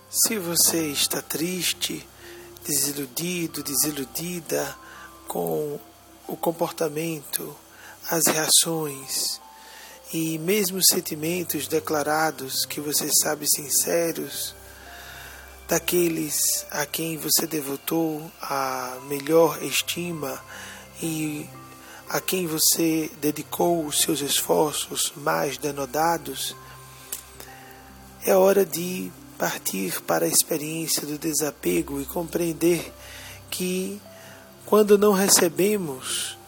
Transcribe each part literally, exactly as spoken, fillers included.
Se você está triste, desiludido, desiludida com o comportamento, as reações e mesmo os sentimentos declarados que você sabe sinceros, daqueles a quem você devotou a melhor estima e a quem você dedicou os seus esforços mais denodados, é hora de partir para a experiência do desapego e compreender que quando não recebemos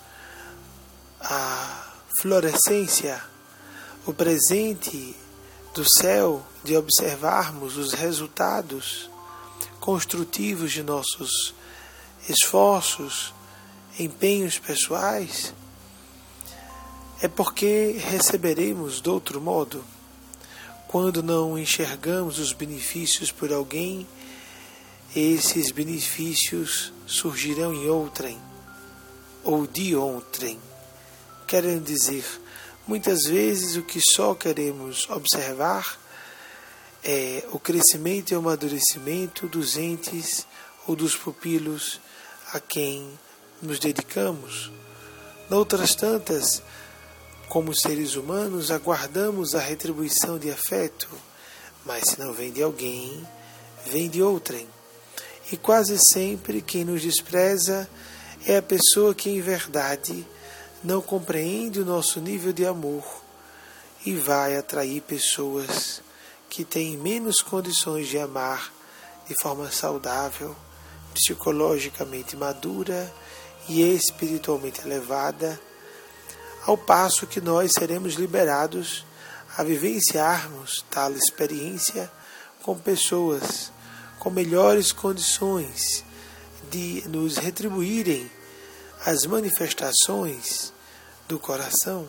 a florescência, o presente do céu de observarmos os resultados construtivos de nossos esforços, empenhos pessoais, é porque receberemos de outro modo. Quando não enxergamos os benefícios por alguém, esses benefícios surgirão em outrem, ou de outrem. Querendo dizer, muitas vezes o que só queremos observar é o crescimento e o amadurecimento dos entes ou dos pupilos a quem nos dedicamos. Noutras tantas, como seres humanos, aguardamos a retribuição de afeto, mas se não vem de alguém, vem de outrem. E quase sempre quem nos despreza é a pessoa que em verdade não compreende o nosso nível de amor e vai atrair pessoas que têm menos condições de amar de forma saudável, psicologicamente madura e espiritualmente elevada, ao passo que nós seremos liberados a vivenciarmos tal experiência com pessoas com melhores condições de nos retribuírem as manifestações do coração.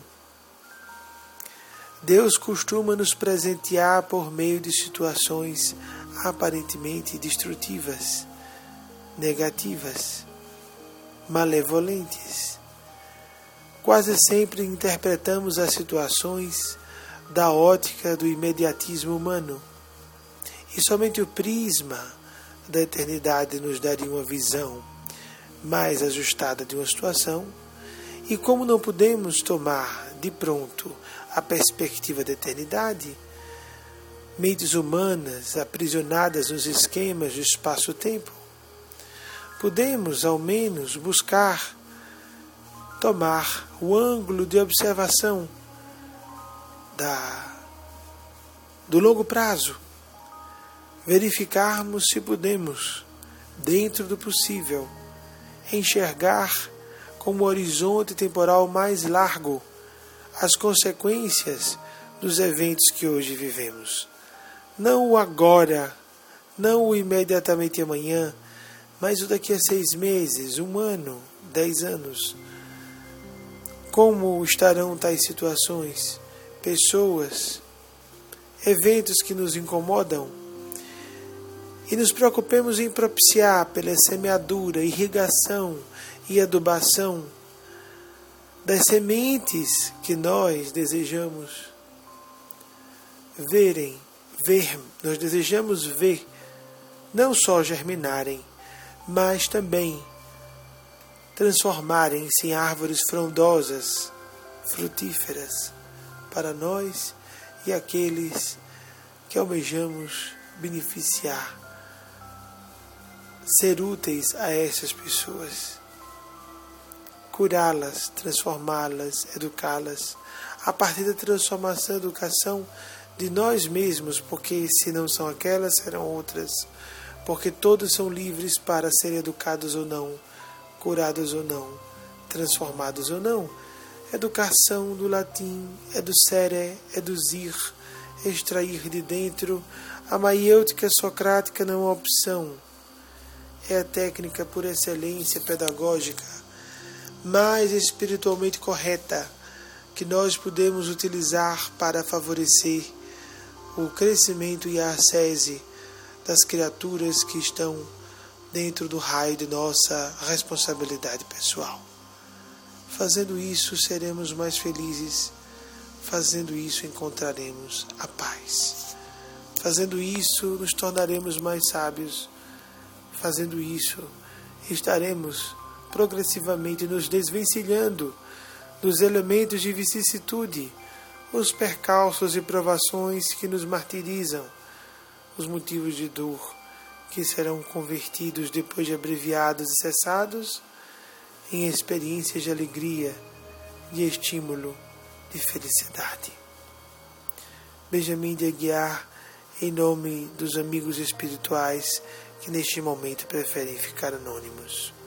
Deus costuma nos presentear por meio de situações aparentemente destrutivas, negativas, malevolentes. Quase sempre interpretamos as situações da ótica do imediatismo humano, e somente o prisma da eternidade nos daria uma visão mais ajustada de uma situação, e como não podemos tomar de pronto a perspectiva da eternidade, mentes humanas aprisionadas nos esquemas do espaço-tempo, podemos ao menos buscar tomar o ângulo de observação da, do longo prazo, verificarmos se podemos, dentro do possível, enxergar como horizonte temporal mais largo as consequências dos eventos que hoje vivemos. Não o agora, não o imediatamente amanhã, mas o daqui a seis meses, um ano, dez anos. Como estarão tais situações, pessoas, eventos que nos incomodam? E nos preocupemos em propiciar pela semeadura, irrigação e adubação das sementes que nós desejamos verem, ver, nós desejamos ver não só germinarem, mas também transformarem-se em árvores frondosas, frutíferas, para nós e aqueles que almejamos beneficiar, ser úteis a essas pessoas, curá-las, transformá-las, educá-las, a partir da transformação e educação de nós mesmos, porque se não são aquelas, serão outras, porque todos são livres para serem educados ou não, curados ou não, transformados ou não. Educação do latim é do sere, é do zir, extrair de dentro. A maiêutica socrática não é uma opção, é a técnica por excelência pedagógica mais espiritualmente correta que nós podemos utilizar para favorecer o crescimento e a ascese das criaturas que estão dentro do raio de nossa responsabilidade pessoal. Fazendo isso, seremos mais felizes. Fazendo isso, encontraremos a paz. Fazendo isso, nos tornaremos mais sábios. Fazendo isso, estaremos progressivamente nos desvencilhando dos elementos de vicissitude, os percalços e provações que nos martirizam, os motivos de dor que serão convertidos depois de abreviados e cessados em experiências de alegria, de estímulo, de felicidade. Benjamin de Aguiar, em nome dos amigos espirituais que neste momento preferem ficar anônimos.